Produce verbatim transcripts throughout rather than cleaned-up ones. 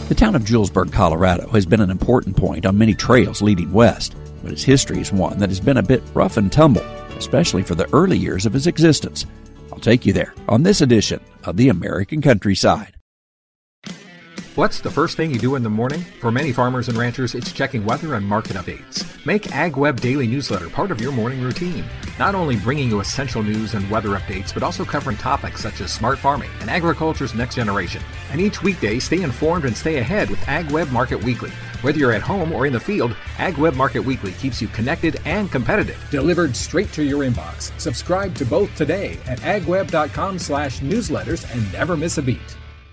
The town of Julesburg, Colorado has been an important point on many trails leading west, but its history is one that has been a bit rough and tumble, especially for the early years of its existence. I'll take you there on this edition of the American Countryside. What's the first thing you do in the morning? For many farmers and ranchers, it's checking weather and market updates. Make AgWeb Daily Newsletter part of your morning routine. Not only bringing you essential news and weather updates, but also covering topics such as smart farming and agriculture's next generation. And each weekday, stay informed and stay ahead with AgWeb Market Weekly. Whether you're at home or in the field, AgWeb Market Weekly keeps you connected and competitive. Delivered straight to your inbox. Subscribe to both today at agweb.com slash newsletters and never miss a beat.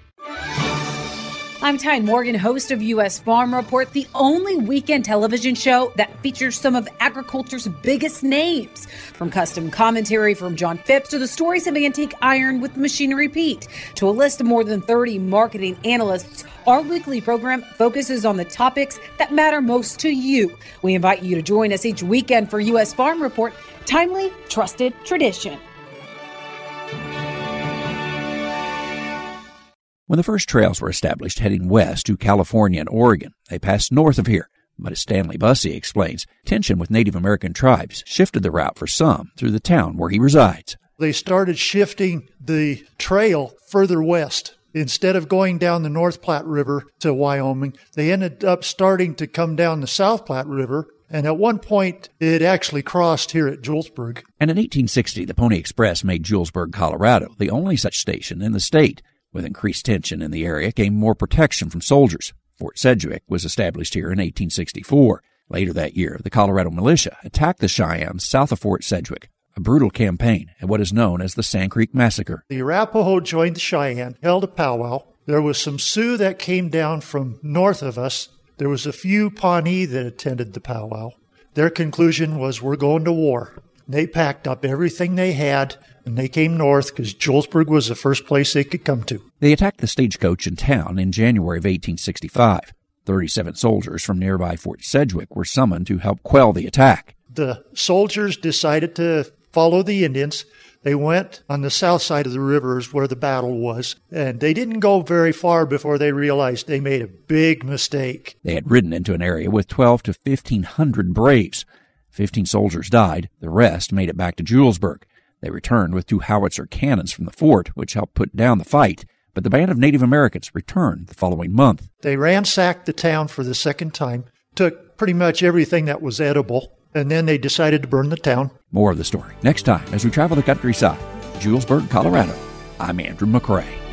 I'm Tyne Morgan, host of U S Farm Report, the only weekend television show that features some of agriculture's biggest names. From custom commentary from John Phipps to the stories of Antique Iron with Machinery Pete to a list of more than thirty marketing analysts, our weekly program focuses on the topics that matter most to you. We invite you to join us each weekend for U S Farm Report, timely, trusted tradition. When the first trails were established heading west to California and Oregon, they passed north of here. But as Stanley Bussey explains, tension with Native American tribes shifted the route for some through the town where he resides. They started shifting the trail further west. Instead of going down the North Platte River to Wyoming, they ended up starting to come down the South Platte River. And at one point, it actually crossed here at Julesburg. And in eighteen sixty, the Pony Express made Julesburg, Colorado, the only such station in the state. With increased tension in the area came more protection from soldiers. Fort Sedgwick was established here in eighteen sixty-four. Later that year, the Colorado militia attacked the Cheyennes south of Fort Sedgwick, a brutal campaign at what is known as the Sand Creek Massacre. The Arapaho joined the Cheyenne, held a powwow. There was some Sioux that came down from north of us. There was a few Pawnee that attended the powwow. Their conclusion was, we're going to war. They packed up everything they had, and they came north because Julesburg was the first place they could come to. They attacked the stagecoach in town in January of eighteen sixty-five. thirty-seven soldiers from nearby Fort Sedgwick were summoned to help quell the attack. The soldiers decided to follow the Indians. They went on the south side of the rivers where the battle was, and they didn't go very far before they realized they made a big mistake. They had ridden into an area with twelve to fifteen hundred braves. Fifteen soldiers died. The rest made it back to Julesburg. They returned with two howitzer cannons from the fort, which helped put down the fight. But the band of Native Americans returned the following month. They ransacked the town for the second time, took pretty much everything that was edible, and then they decided to burn the town. More of the story next time as we travel the countryside. Julesburg, Colorado. I'm Andrew McCrae.